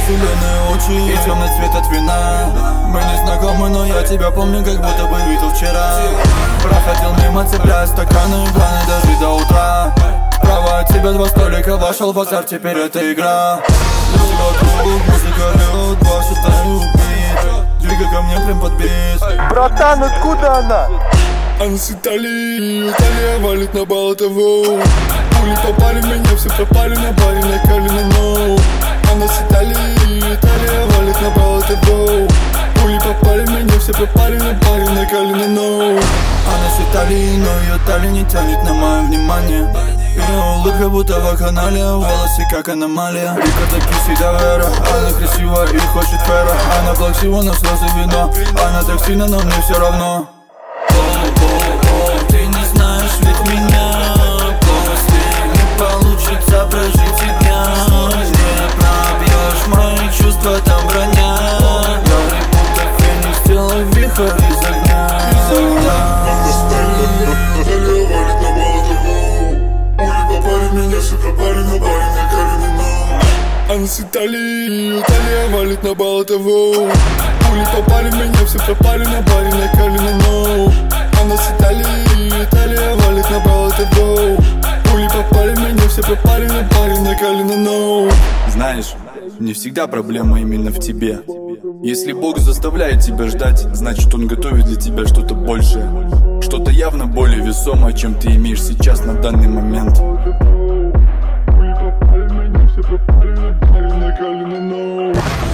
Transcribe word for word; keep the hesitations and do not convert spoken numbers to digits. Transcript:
зеленые очи и темный цвет от вина. Мы не знакомы, но я тебя помню, как будто бы видел вчера. Проходил мимо, цепляя стаканы, планы даже до утра. Справа от тебя два столика, вошел в азарт, теперь это игра. Люди вокруг, музыка льет, два считаю бит. Двигай ко мне прям под бит. Братан, откуда она? Она с Италии, Италия валит на Болотову. Пули попали в меня, все пропали на баре, на Калина, но она с Италии, Италия валит на Болотову. Пули попали в меня, все пропали на баре, на Калина, но она с Италии, но ее талия не тянет на мое внимание. Ее улыбка будто вакханалия, волосы как аномалия. Рикардо Киси Давера, она красивая и хочет фера. Она плаксива, но слезы вино. Она так сильно, но мне все равно. О-о-о, ты не знаешь ведь меня. После не получится прожить и дня. Не пробьешь мои чувства, там броня. Ярый будто феникс, сделай вихрь из огня. Она с Италии, Италия валит на Болотову. Пули попали в меня, все пропали на баре, на Калина, но она с Италии, Италия валит на Болотову. Пули попали в меня, все пропали на баре, на Калина, но знаешь, не всегда проблема именно в тебе. Если Бог заставляет тебя ждать, значит Он готовит для тебя что-то большее. Что-то явно более весомое, чем ты имеешь сейчас на данный момент. Пули попали в меня, все пропали на баре, на Калина, но